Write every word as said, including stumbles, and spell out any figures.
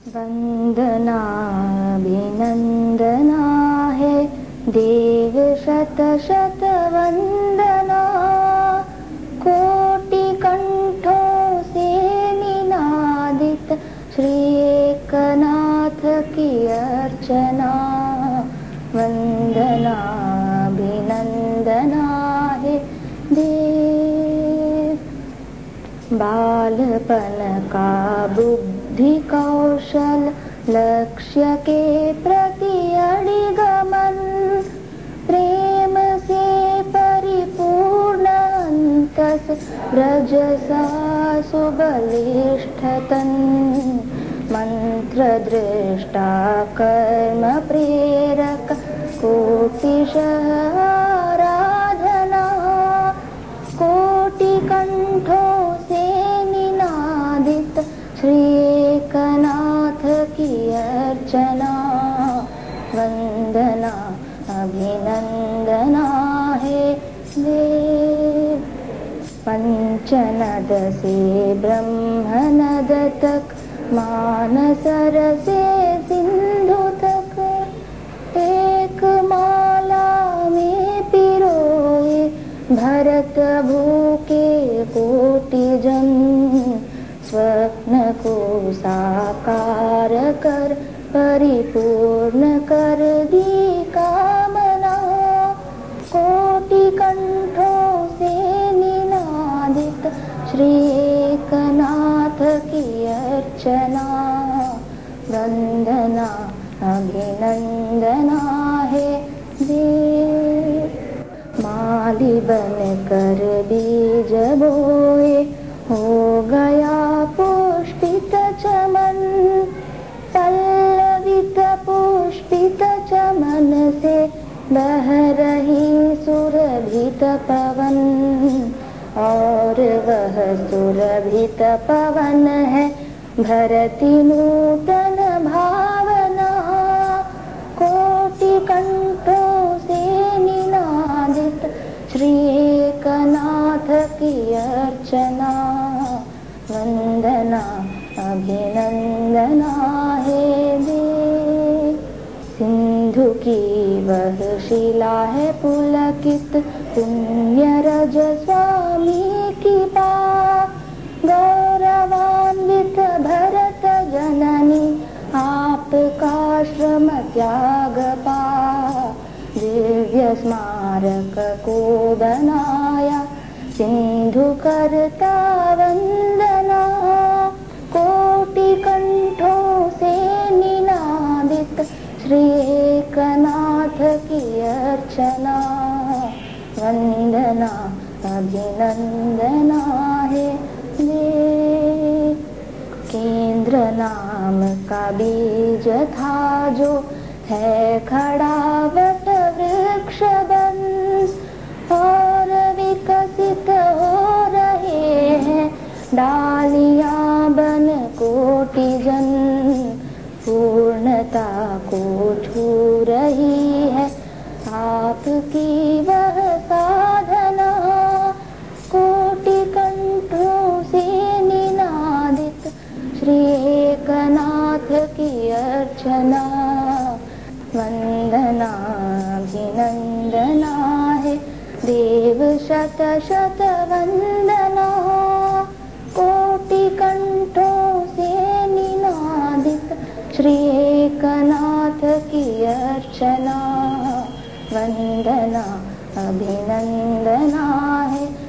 वंदनाभिनंदना है देव शत शत वंदना। कोटि कंठों से निनादित श्री एकनाथ की अर्चना। वंदनाभिनंदना है देव। बालपन का बुद्धि कौशल लक्ष्य के प्रति अडिगमन। प्रेम से परिपूर्ण अंतस रजसा सुबलिष्ठ तन। मंत्र दृष्टा कर्म प्रेरक कोटिशः आराधना। कोटि कंठों से निनादित श्री एकनाथ की अर्चना। वंदना अभिनंदना है देव। पंचनद से ब्रह्मनद तक मानसर से सिंधु तक। एक माला में पिरोए भरत भूखे कोटि जन। स्वप्न को साकार कर परिपूर्ण कर दी कामना। कोटि कंठों से निनादित श्री एकनाथ की अर्चना। वंदना अभिनंदना है देव। माली बन कर बीज बोए हो गया पुष्पित चमन। पल्लवित पुष्पित चमन से बह रही सुरभित पवन। और वह सुरभित पवन है भरती नूतन भावना। कोटि कंठों से निनादित श्री एकनाथ की अर्चना। वंदना अभिनंदना है देव। सिंधु की वह शिला है पुलकित पुण्य रज स्वामी की पाप। गौरवान्वित भरत जननी आपका श्रम त्याग पा। दिव्य स्मारक को बनाया सिंधु करता वंदना। कोटि कंठों से निनादित श्री एकनाथ की अर्चना। वंदना अभिनंदना है देव। केंद्र नाम का बीज था जो है खड़ा वट वृक्ष बन। और विकसित हो रहे हैं डालियां बन कोटि जन। पूर्णता को छू रही है आपकी वह साधना। कोटि कंठों से निनादित श्री एकनाथ की अर्चना। वंदना अभिनंदना है देव शत शत वंदना। कोटि कंठों से निनादित श्री एकनाथ की अर्चना। वंदना अभिनंदना है।